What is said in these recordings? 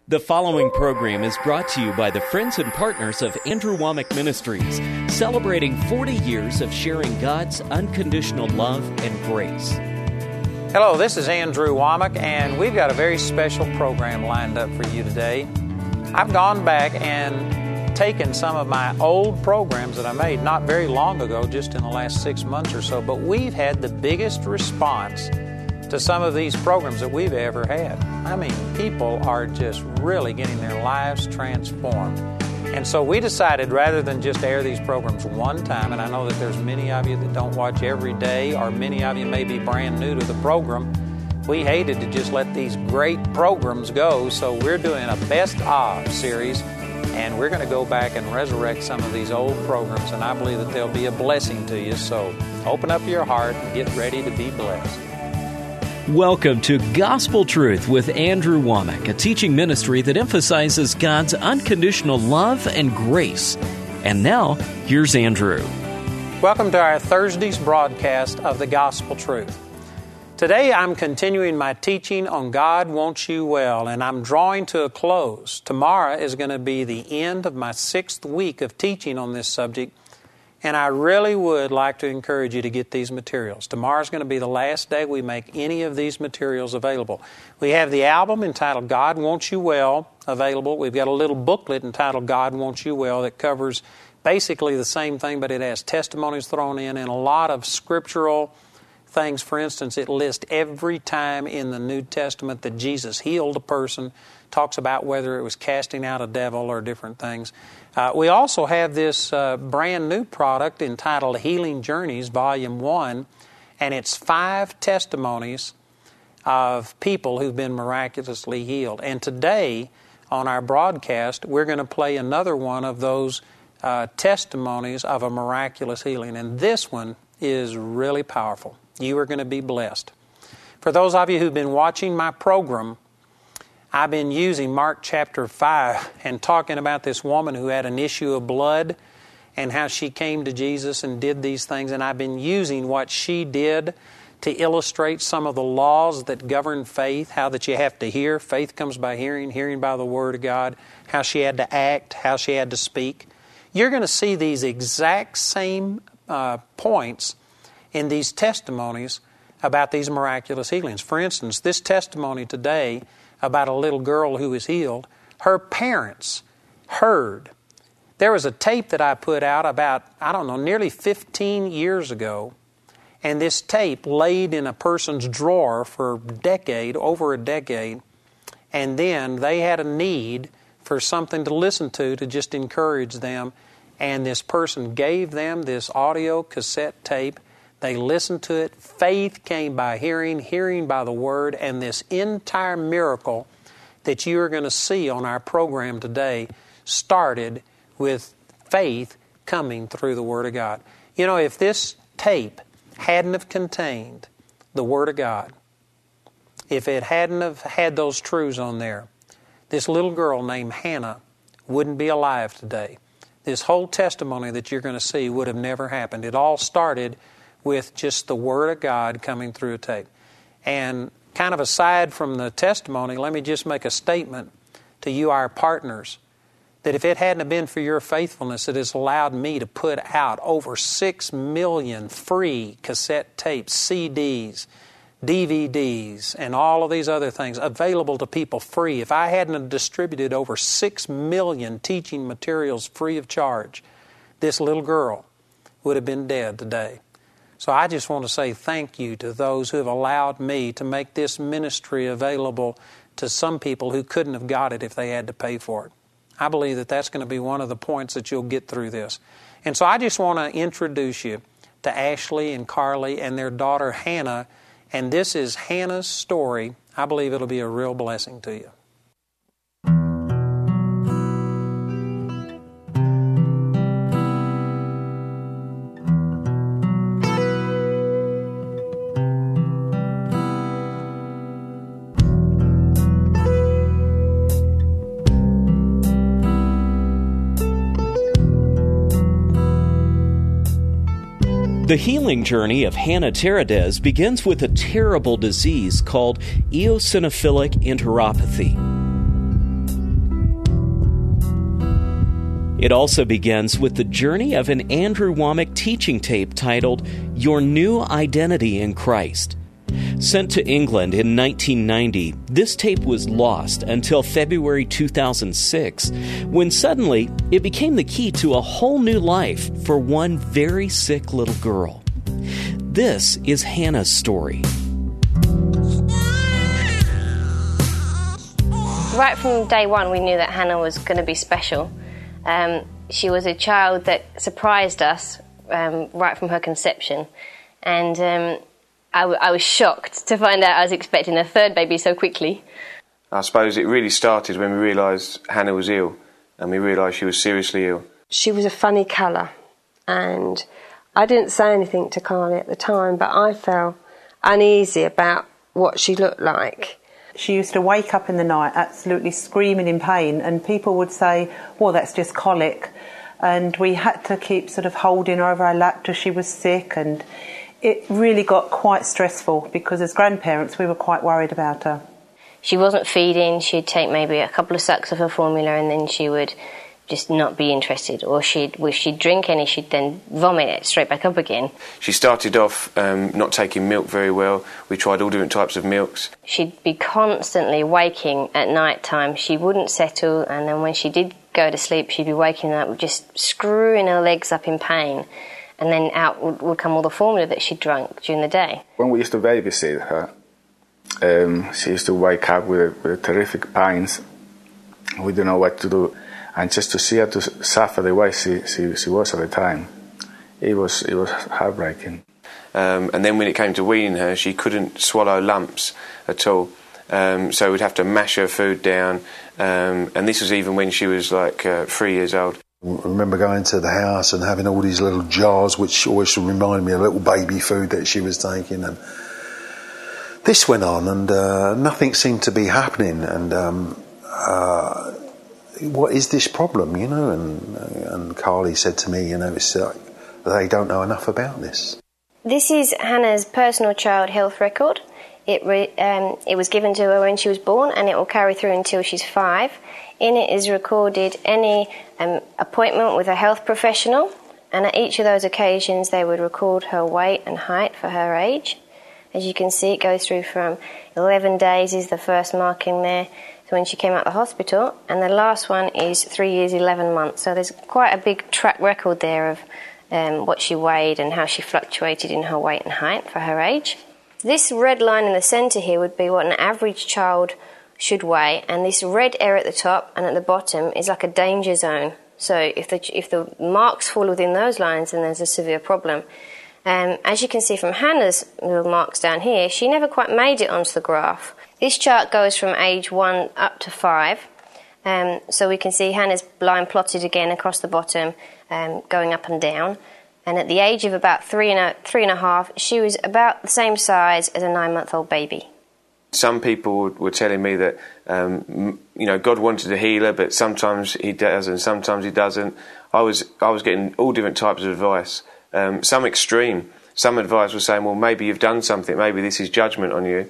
The following program is brought to you by the friends and partners of Andrew Wommack Ministries, celebrating 40 years of sharing God's unconditional love and grace. Hello, this is Andrew Wommack, and we've got a very special program lined up for you today. I've gone back and taken some of my old programs that I made not very long ago, just in the last 6 months or so, but we've had the biggest response to some of these programs that we've ever had. I mean, people are just really getting their lives transformed. And so we decided, rather than just air these programs one time, and I know that there's many of you that don't watch every day, or many of you may be brand new to the program, we hated to just let these great programs go, so we're doing a Best Of series, and we're going to go back and resurrect some of these old programs, and I believe that they'll be a blessing to you. So open up your heart and get ready to be blessed. Welcome to Gospel Truth with Andrew Wommack, a teaching ministry that emphasizes God's unconditional love and grace. And now, here's Andrew. Welcome to our Thursday's broadcast of the Gospel Truth. Today I'm continuing my teaching on God Wants You Well, and I'm drawing to a close. Tomorrow is going to be the end of my 6th week of teaching on this subject, and I really would like to encourage you to get these materials. Tomorrow's going to be the last day we make any of these materials available. We have the album entitled God Wants You Well available. We've got a little booklet entitled God Wants You Well that covers basically the same thing, but it has testimonies thrown in and a lot of scriptural things. For instance, it lists every time in the New Testament that Jesus healed a person, talks about whether it was casting out a devil or different things. We also have this brand new product entitled Healing Journeys, Volume 1, and it's 5 testimonies of people who've been miraculously healed. And today, on our broadcast, we're going to play another one of those testimonies of a miraculous healing. And this one is really powerful. You are going to be blessed. For those of you who've been watching my program, I've been using Mark chapter 5 and talking about this woman who had an issue of blood and how she came to Jesus and did these things. And I've been using what she did to illustrate some of the laws that govern faith, how that you have to hear. Faith comes by hearing, hearing by the Word of God, how she had to act, how she had to speak. You're going to see these exact same points in these testimonies about these miraculous healings. For instance, this testimony today about a little girl who was healed, her parents heard. There was a tape that I put out about, nearly 15 years ago, and this tape laid in a person's drawer for over a decade, and then they had a need for something to listen to just encourage them, and this person gave them this audio cassette tape. They listened to it. Faith came by hearing, hearing by the Word, and this entire miracle that you are going to see on our program today started with faith coming through the Word of God. You know, if this tape hadn't have contained the Word of God, if it hadn't have had those truths on there, this little girl named Hannah wouldn't be alive today. This whole testimony that you're going to see would have never happened. It all started with just the Word of God coming through a tape. And kind of aside from the testimony, let me just make a statement to you, our partners, that if it hadn't been for your faithfulness, it has allowed me to put out over 6 million free cassette tapes, CDs, DVDs, and all of these other things available to people free. If I hadn't distributed over 6 million teaching materials free of charge, this little girl would have been dead today. So I just want to say thank you to those who have allowed me to make this ministry available to some people who couldn't have got it if they had to pay for it. I believe that that's going to be one of the points that you'll get through this. And so I just want to introduce you to Ashley and Carly and their daughter Hannah. And this is Hannah's story. I believe it'll be a real blessing to you. The healing journey of Hannah Teradez begins with a terrible disease called eosinophilic enteropathy. It also begins with the journey of an Andrew Wommack teaching tape titled Your New Identity in Christ. Sent to England in 1990, this tape was lost until February 2006, when suddenly it became the key to a whole new life for one very sick little girl. This is Hannah's story. Right from day one, we knew that Hannah was going to be special. She was a child that surprised us right from her conception, and I was shocked to find out I was expecting a third baby so quickly. I suppose it really started when we realised Hannah was ill, and we realised she was seriously ill. She was a funny colour, and I didn't say anything to Carly at the time, but I felt uneasy about what she looked like. She used to wake up in the night absolutely screaming in pain, and people would say, well, that's just colic. And we had to keep sort of holding her over our lap till she was sick, and it really got quite stressful because as grandparents we were quite worried about her. She wasn't feeding. She'd take maybe a couple of sucks of her formula and then she would just not be interested, or if she'd drink any, she'd then vomit it straight back up again. She started off not taking milk very well. We tried all different types of milks. She'd be constantly waking at night time. She wouldn't settle, and then when she did go to sleep, she'd be waking up just screwing her legs up in pain, and then out would come all the formula that she'd drunk during the day. When we used to babysit her, she used to wake up with terrific pains. We didn't know what to do. And just to see her to suffer the way she was at the time, it was heartbreaking. And then when it came to weaning her, she couldn't swallow lumps at all. So we'd have to mash her food down. And this was even when she was like 3 years old. I remember going to the house and having all these little jars, which always reminded me of little baby food that she was taking. And this went on, and nothing seemed to be happening. And what is this problem, you know? And Carly said to me, you know, it's like they don't know enough about this. This is Hannah's personal child health record. It was given to her when she was born, and it will carry through until she's 5. In it is recorded any appointment with a health professional, and at each of those occasions they would record her weight and height for her age. As you can see, it goes through from 11 days is the first marking there, to when she came out of the hospital, and the last one is 3 years, 11 months. So there's quite a big track record there of what she weighed and how she fluctuated in her weight and height for her age. This red line in the centre here would be what an average child should weigh, and this red area at the top and at the bottom is like a danger zone. So if the marks fall within those lines, then there's a severe problem. As you can see from Hannah's little marks down here, she never quite made it onto the graph. This chart goes from age 1 up to 5. So we can see Hannah's line plotted again across the bottom, going up and down. And at the age of about 3 and a half, she was about the same size as a 9-month-old baby. Some people were telling me that, God wanted to heal her, but sometimes he does and sometimes he doesn't. I was getting all different types of advice. Some extreme. Some advice was saying, well, maybe you've done something. Maybe this is judgment on you.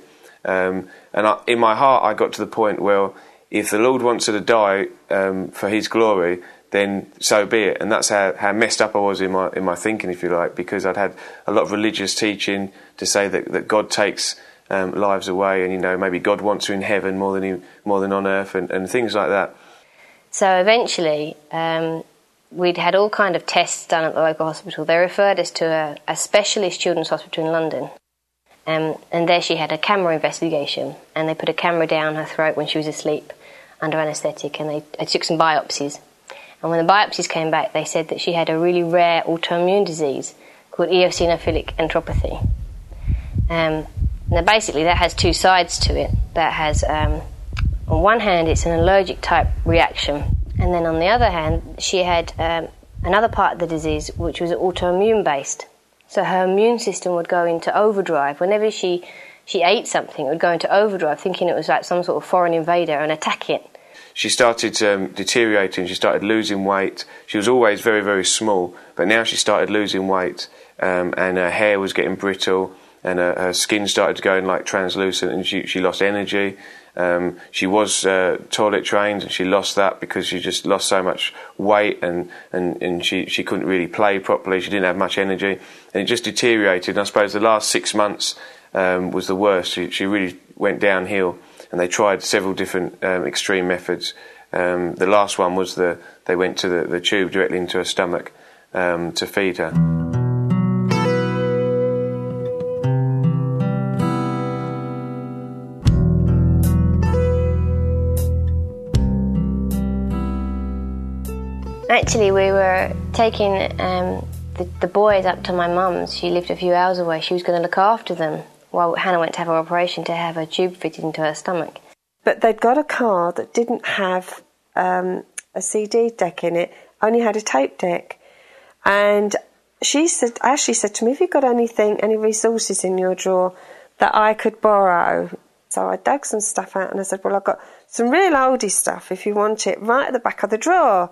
In my heart, I got to the point where if the Lord wants her to die for his glory, then so be it. And that's how messed up I was in my thinking, if you like, because I'd had a lot of religious teaching to say that God takes lives away, and maybe God wants her in heaven more than on earth, and things like that. So eventually, we'd had all kind of tests done at the local hospital. They referred us to a specialist children's hospital in London. And there she had a camera investigation, and they put a camera down her throat when she was asleep under anaesthetic, and they took some biopsies. And when the biopsies came back, they said that she had a really rare autoimmune disease called eosinophilic enteropathy. Now basically that has two sides to it. That has, on one hand, it's an allergic type reaction, and then on the other hand, she had another part of the disease which was autoimmune based. So her immune system would go into overdrive. Whenever she ate something, it would go into overdrive, thinking it was like some sort of foreign invader and attack it. She started deteriorating. She started losing weight. She was always very, very small, but now she started losing weight, and her hair was getting brittle, and her skin started going like translucent, and she lost energy. She was toilet trained, and she lost that because she just lost so much weight, and she couldn't really play properly. She didn't have much energy, and it just deteriorated. And I suppose the last 6 months was the worst. She really went downhill, and they tried several different extreme methods. The last one was they went to the tube directly into her stomach to feed her. Actually, we were taking the boys up to my mum's. She lived a few hours away. She was going to look after them while Hannah went to have her operation to have her tube fitted into her stomach. But they'd got a car that didn't have a CD deck in it, only had a tape deck. And Ashley said to me, have you got any resources in your drawer that I could borrow? So I dug some stuff out and I said, well, I've got some real oldie stuff if you want it, right at the back of the drawer.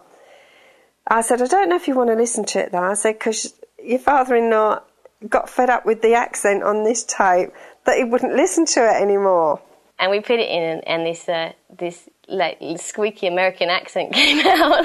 I said, I don't know if you want to listen to it though. I said, because your father-in-law got fed up with the accent on this tape that he wouldn't listen to it anymore. And we put it in, and this like squeaky American accent came out.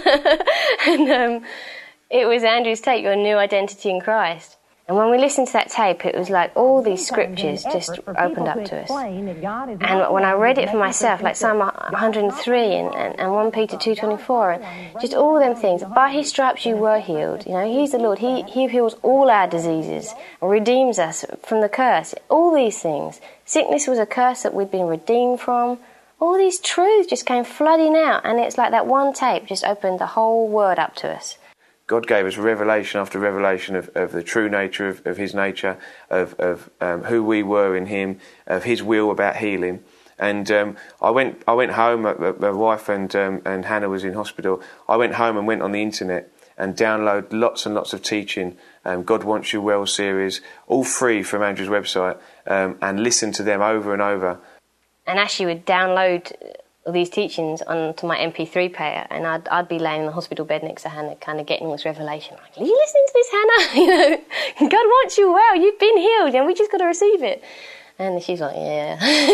And it was Andrew's tape, Your New Identity in Christ. And when we listened to that tape, it was like all these scriptures just opened up to us. And when I read it for myself, like Psalm 103 and 1 Peter 2:24, and just all them things. By his stripes you were healed. You know, he's the Lord. He heals all our diseases and redeems us from the curse. All these things. Sickness was a curse that we'd been redeemed from. All these truths just came flooding out, and it's like that one tape just opened the whole word up to us. God gave us revelation after revelation of the true nature of his nature, of who we were in him, of his will about healing. And I went home. My wife and Hannah was in hospital. I went home and went on the internet and downloaded lots and lots of teaching. God Wants You Well series, all free from Andrew's website, and listened to them over and over. And Ashley would download these teachings onto my MP3 player, and I'd be laying in the hospital bed next to Hannah, kind of getting this revelation, like, are you listening to this, Hannah? You know, God wants you well, you've been healed, and we just got to receive it. And she's like, yeah.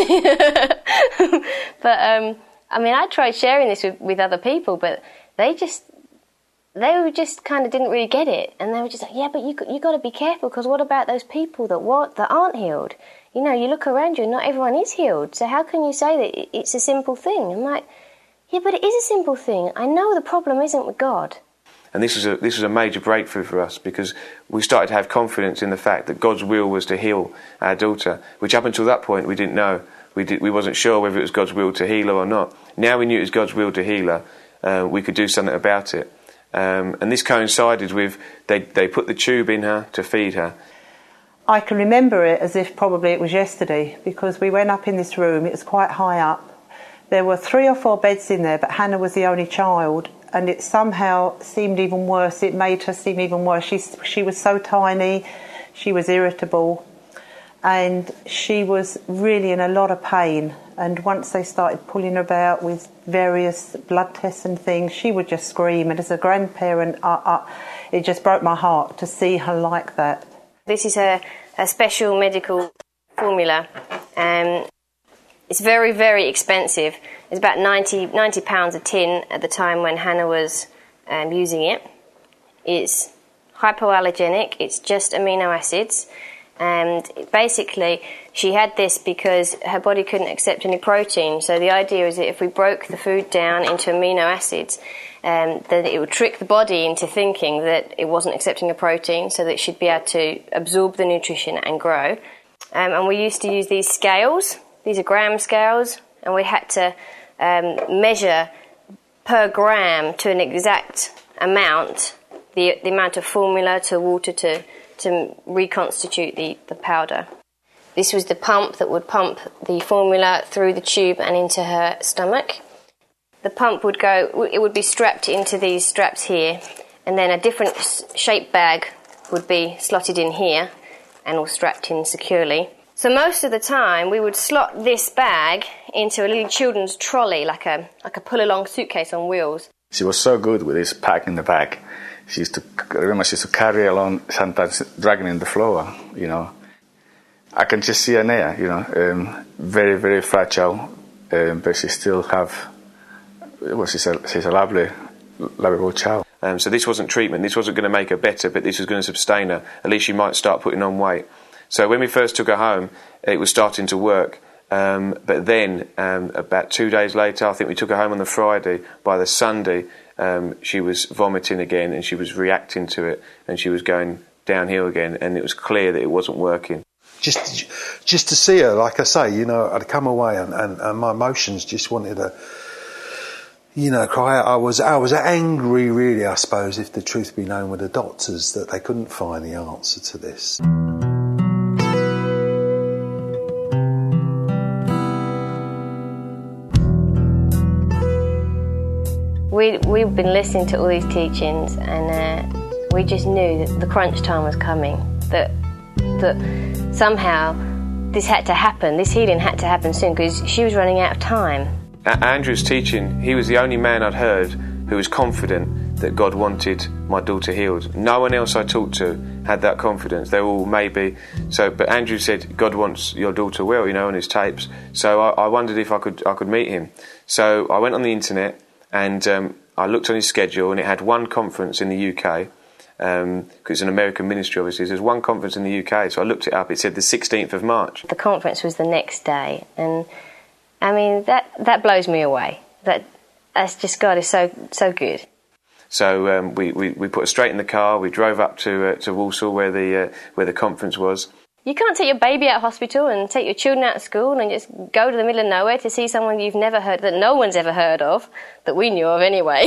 But I mean, I tried sharing this with other people, but they were just kind of didn't really get it, and they were just like, yeah, but you got to be careful, because what about those people that aren't healed? You know, you look around you and not everyone is healed. So how can you say that it's a simple thing? I'm like, yeah, but it is a simple thing. I know the problem isn't with God. And this was a major breakthrough for us, because we started to have confidence in the fact that God's will was to heal our daughter, which up until that point we didn't know. We wasn't sure whether it was God's will to heal her or not. Now we knew it was God's will to heal her. We could do something about it. And this coincided with, they put the tube in her to feed her. I can remember it as if probably it was yesterday, because we went up in this room. It was quite high up. There were 3 or 4 beds in there, but Hannah was the only child, and it somehow seemed even worse. It made her seem even worse. She was so tiny, she was irritable, and she was really in a lot of pain. And once they started pulling her about with various blood tests and things, she would just scream. And as a grandparent, it just broke my heart to see her like that. This is a special medical formula. It's very, very expensive. It's about £90 a tin at the time when Hannah was using it. It's hypoallergenic. It's just amino acids. And basically, she had this because her body couldn't accept any protein. So the idea is that if we broke the food down into amino acids, that it would trick the body into thinking that it wasn't accepting a protein, so that it should be able to absorb the nutrition and grow. And we used to use these scales. These are gram scales, and we had to measure per gram to an exact amount, the amount of formula to water to reconstitute the powder. This was the pump that would pump the formula through the tube and into her stomach. The pump would be strapped into these straps here, and then a different shaped bag would be slotted in here and all strapped in securely. So most of the time we would slot this bag into a little children's trolley, like a pull-along suitcase on wheels. She was so good with this pack in the back. She used to carry along, sometimes dragging in the floor, you know. I can just see her there, you know, very, very fragile, but she still she's a lovely, lovable child. So this wasn't treatment. This wasn't going to make her better, but this was going to sustain her. At least she might start putting on weight. So when we first took her home, it was starting to work. But then, about 2 days later, I think we took her home on the Friday. By the Sunday, she was vomiting again, and she was reacting to it, and she was going downhill again, and it was clear that it wasn't working. Just to see her, like I say, you know, I'd come away and my emotions just wanted to, you know, cry out. I was angry, really, I suppose, if the truth be known, with the doctors, that they couldn't find the answer to this. We've been listening to all these teachings, and we just knew that the crunch time was coming, that somehow this had to happen, this healing had to happen soon, because she was running out of time. At Andrew's teaching, he was the only man I'd heard who was confident that God wanted my daughter healed. No one else I talked to had that confidence. They were all maybe. But Andrew said, God wants your daughter well, you know, on his tapes. So I wondered if I could meet him. So I went on the internet and I looked on his schedule, and it had one conference in the UK, because it's an American ministry, obviously. There's one conference in the UK, so I looked it up. It said the 16th of March. The conference was the next day, and I mean, that blows me away. That's just, God is so good. So we put her straight in the car. We drove up to Walsall, where the conference was. You can't take your baby out of hospital and take your children out of school and just go to the middle of nowhere to see someone you've never heard, that no one's ever heard of, that we knew of anyway.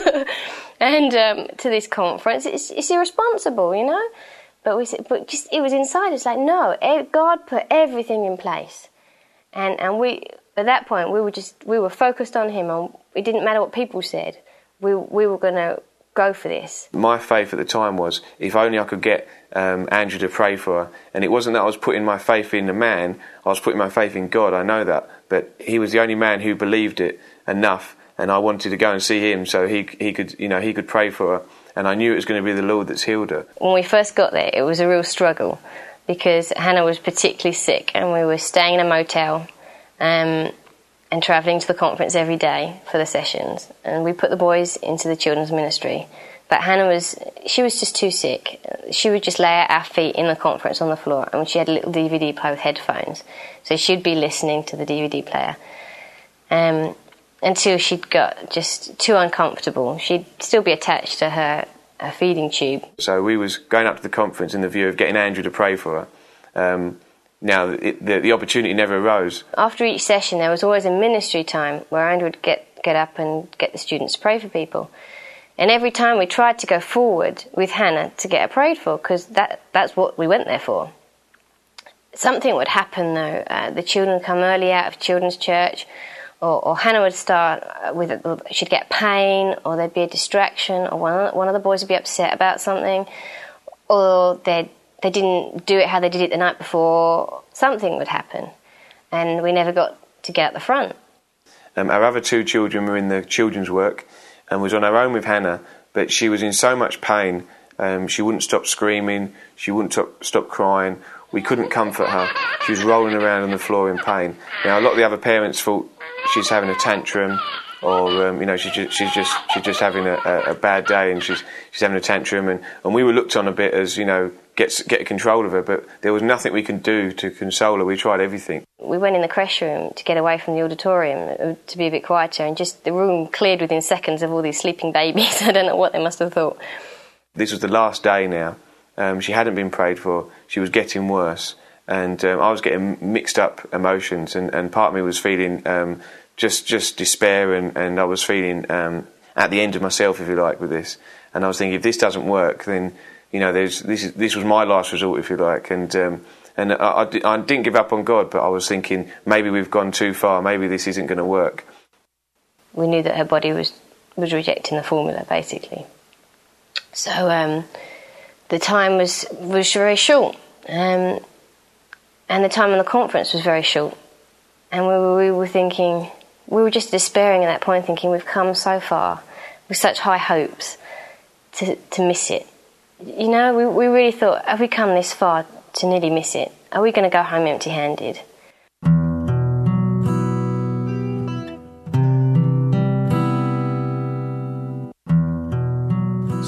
And to this conference, it's irresponsible, you know. But it was inside. It's like, no, God put everything in place, and we, at that point, we were focused on Him, and it didn't matter what people said. We were going to go for this. My faith at the time was, if only I could get Andrew to pray for her. And it wasn't that I was putting my faith in the man, I was putting my faith in God, I know that. But he was the only man who believed it enough, and I wanted to go and see him so he could pray for her. And I knew it was going to be the Lord that's healed her. When we first got there, it was a real struggle, because Hannah was particularly sick, and we were staying in a motel and travelling to the conference every day for the sessions. And we put the boys into the children's ministry. But Hannah was just too sick. She would just lay at our feet in the conference on the floor, and she had a little DVD player with headphones. So she'd be listening to the DVD player until she'd got just too uncomfortable. She'd still be attached to her feeding tube. So we was going up to the conference in the view of getting Andrew to pray for her. Now, the opportunity never arose. After each session, there was always a ministry time where Andrew would get up and get the students to pray for people. And every time we tried to go forward with Hannah to get her prayed for, because that's what we went there for. Something would happen, though. The children would come early out of children's church, or Hannah would start she'd get pain, or there'd be a distraction, or one of the boys would be upset about something, or they didn't do it how they did it the night before. Something would happen, and we never got to get out the front. Our other two children were in the children's work and was on her own with Hannah, but she was in so much pain. She wouldn't stop screaming, she wouldn't stop crying. We couldn't comfort her. She was rolling around on the floor in pain. Now, a lot of the other parents thought she's having a tantrum, or she's just having a bad day, and she's having a tantrum, and we were looked on a bit as, get control of her, but there was nothing we could do to console her. We tried everything. We went in the creche room to get away from the auditorium, to be a bit quieter, and just the room cleared within seconds of all these sleeping babies. I don't know what they must have thought. This was the last day now. She hadn't been prayed for. She was getting worse, and I was getting mixed up emotions, and part of me was feeling just despair, and I was feeling at the end of myself, if you like, with this. And I was thinking, if this doesn't work, then this was my last resort, if you like. And I didn't give up on God, but I was thinking, maybe we've gone too far. Maybe this isn't going to work. We knew that her body was rejecting the formula, basically. So the time was very short, and the time on the conference was very short. And we were thinking, we were just despairing at that point, thinking we've come so far with such high hopes to miss it. We really thought, have we come this far to nearly miss it? Are we going to go home empty-handed?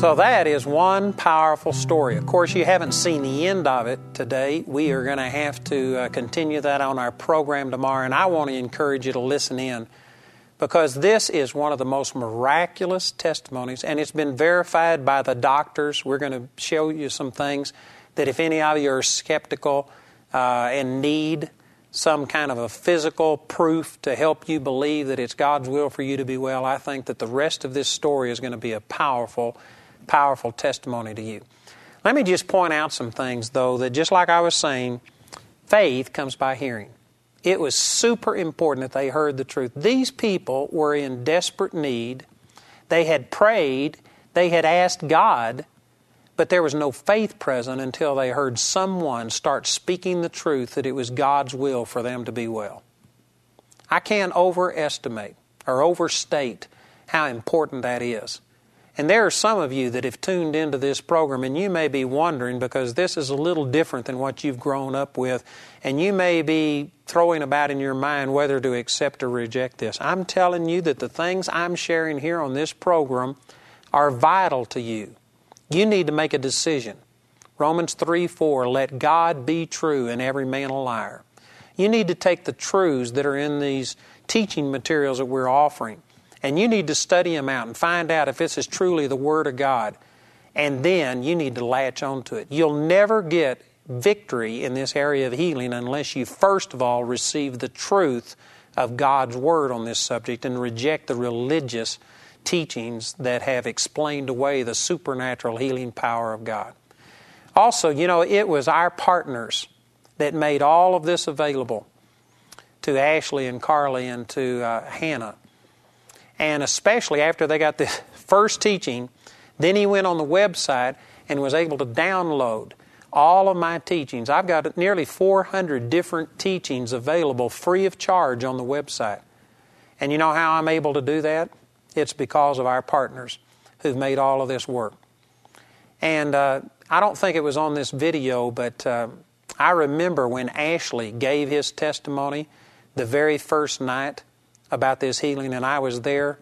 So that is one powerful story. Of course, you haven't seen the end of it today. We are going to have to continue that on our program tomorrow, and I want to encourage you to listen in, because this is one of the most miraculous testimonies, and it's been verified by the doctors. We're going to show you some things that if any of you are skeptical and need some kind of a physical proof to help you believe that it's God's will for you to be well, I think that the rest of this story is going to be a powerful testimony to you. Let me just point out some things, though, that just like I was saying, faith comes by hearing. It was super important that they heard the truth. These people were in desperate need. They had prayed. They had asked God, but there was no faith present until they heard someone start speaking the truth that it was God's will for them to be well. I can't overestimate or overstate how important that is. And there are some of you that have tuned into this program, and you may be wondering, because this is a little different than what you've grown up with, and you may be throwing about in your mind whether to accept or reject this. I'm telling you that the things I'm sharing here on this program are vital to you. You need to make a decision. Romans 3:4, let God be true and every man a liar. You need to take the truths that are in these teaching materials that we're offering, and you need to study them out and find out if this is truly the Word of God. And then you need to latch onto it. You'll never get victory in this area of healing unless you first of all receive the truth of God's Word on this subject and reject the religious teachings that have explained away the supernatural healing power of God. Also, it was our partners that made all of this available to Ashley and Carly and to Hannah. And especially after they got the first teaching, then he went on the website and was able to download all of my teachings. I've got nearly 400 different teachings available free of charge on the website. And you know how I'm able to do that? It's because of our partners who've made all of this work. And I don't think it was on this video, but I remember when Ashley gave his testimony the very first night about this healing, and I was there.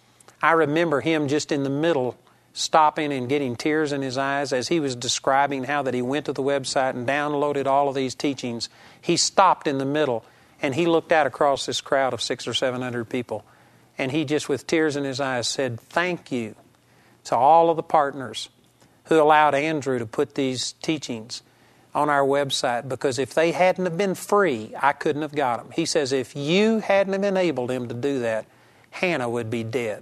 I remember him just in the middle stopping and getting tears in his eyes as he was describing how that he went to the website and downloaded all of these teachings. He stopped in the middle and he looked out across this crowd of 600 or 700 people, and he just with tears in his eyes said, thank you to all of the partners who allowed Andrew to put these teachings on our website, because if they hadn't have been free, I couldn't have got them. He says, if you hadn't have enabled him to do that, Hannah would be dead.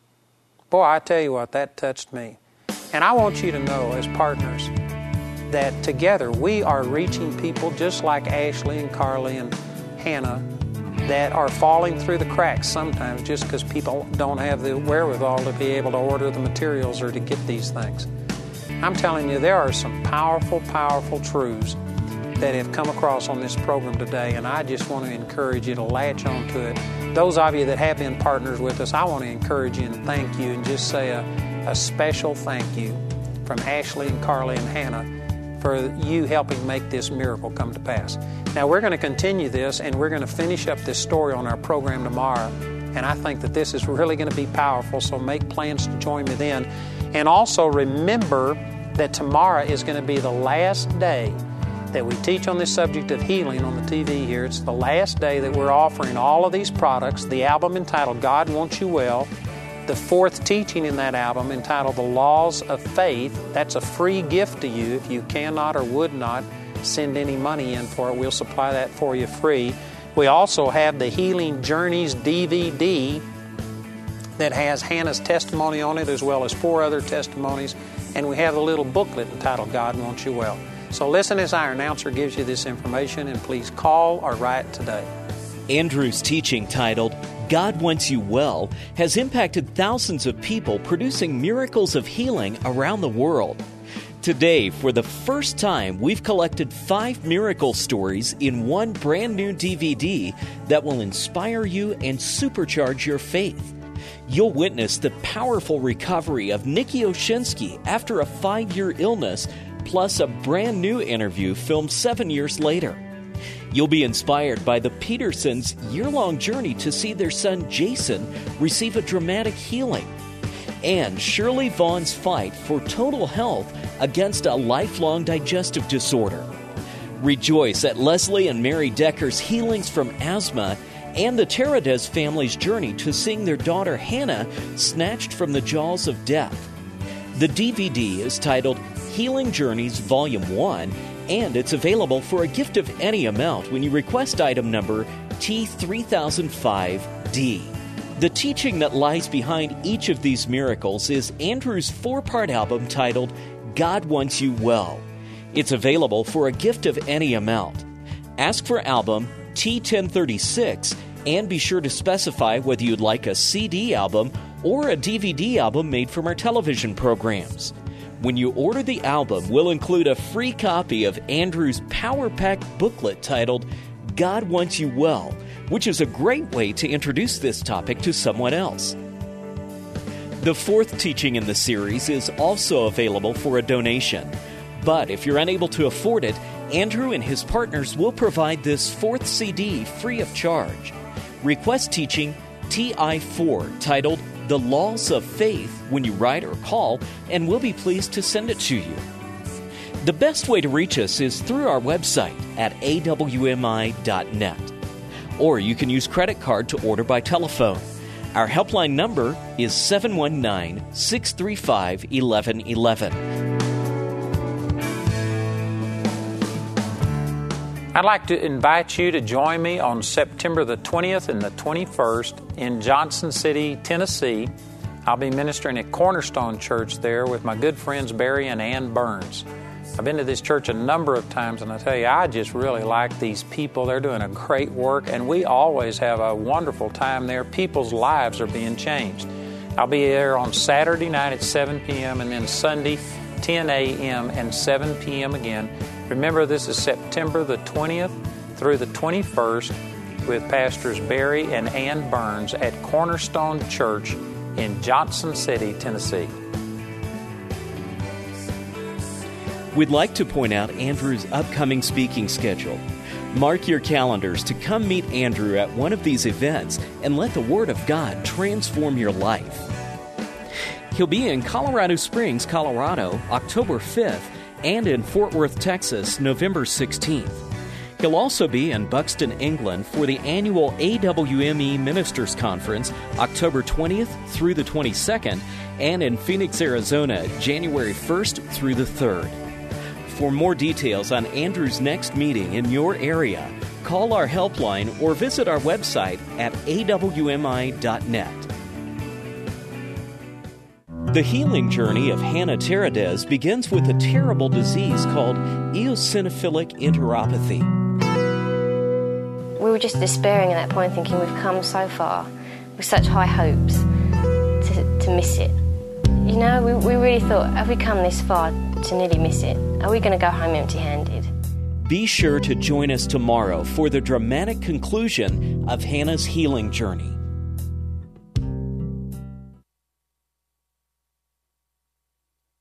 Boy, I tell you what, that touched me. And I want you to know, as partners, that together we are reaching people just like Ashley and Carly and Hannah that are falling through the cracks sometimes just because people don't have the wherewithal to be able to order the materials or to get these things. I'm telling you, there are some powerful, powerful truths that have come across on this program today, and I just want to encourage you to latch on to it. Those of you that have been partners with us, I want to encourage you and thank you and just say a special thank you from Ashley and Carly and Hannah for you helping make this miracle come to pass. Now, we're going to continue this, and we're going to finish up this story on our program tomorrow, and I think that this is really going to be powerful, so make plans to join me then. And also remember that tomorrow is going to be the last day that we teach on this subject of healing on the TV here. It's the last day that we're offering all of these products. The album entitled God Wants You Well. The fourth teaching in that album entitled The Laws of Faith. That's a free gift to you if you cannot or would not send any money in for it. We'll supply that for you free. We also have the Healing Journeys DVD that has Hannah's testimony on it, as well as 4 other testimonies. And we have a little booklet entitled God Wants You Well. So listen as our announcer gives you this information, and please call or write today. Andrew's teaching titled God Wants You Well has impacted thousands of people, producing miracles of healing around the world. Today, for the first time, we've collected 5 miracle stories in one brand new DVD that will inspire you and supercharge your faith. You'll witness the powerful recovery of Nikki Oshinsky after a 5-year illness, plus a brand new interview filmed 7 years later. You'll be inspired by the Petersons' year-long journey to see their son Jason receive a dramatic healing. and Shirley Vaughn's fight for total health against a lifelong digestive disorder. Rejoice at Leslie and Mary Decker's healings from asthma and the Teradez family's journey to seeing their daughter Hannah snatched from the jaws of death. The DVD is titled Healing Journeys Volume 1, and it's available for a gift of any amount when you request item number T3005D. The teaching that lies behind each of these miracles is Andrew's 4-part album titled God Wants You Well. It's available for a gift of any amount. Ask for album T1036 and be sure to specify whether you'd like a CD album or a DVD album made from our television programs. When you order the album, we'll include a free copy of Andrew's power-packed booklet titled God Wants You Well, which is a great way to introduce this topic to someone else. The 4th teaching in the series is also available for a donation. But if you're unable to afford it, Andrew and his partners will provide this 4th CD free of charge. Request teaching TI4 titled The Laws of Faith when you write or call, and we'll be pleased to send it to you. The best way to reach us is through our website at awmi.net. Or you can use credit card to order by telephone. Our helpline number is 719-635-1111. I'd like to invite you to join me on September the 20th and the 21st in Johnson City, Tennessee. I'll be ministering at Cornerstone Church there with my good friends Barry and Ann Burns. I've been to this church a number of times, and I tell you, I just really like these people. They're doing a great work, and we always have a wonderful time there. People's lives are being changed. I'll be there on Saturday night at 7 p.m. and then Sunday 10 a.m. and 7 p.m. again. Remember, this is September the 20th through the 21st with Pastors Barry and Ann Burns at Cornerstone Church in Johnson City, Tennessee. We'd like to point out Andrew's upcoming speaking schedule. Mark your calendars to come meet Andrew at one of these events and let the Word of God transform your life. He'll be in Colorado Springs, Colorado, October 5th, and in Fort Worth, Texas, November 16th. He'll also be in Buxton, England for the annual AWME Ministers Conference, October 20th through the 22nd, and in Phoenix, Arizona, January 1st through the 3rd. For more details on Andrew's next meeting in your area, call our helpline or visit our website at awmi.net. The healing journey of Hannah Teradez begins with a terrible disease called eosinophilic enteropathy. We were just despairing at that point, thinking we've come so far with such high hopes to miss it. You know, we really thought, have we come this far to nearly miss it? Are we going to go home empty-handed? Be sure to join us tomorrow for the dramatic conclusion of Hannah's healing journey.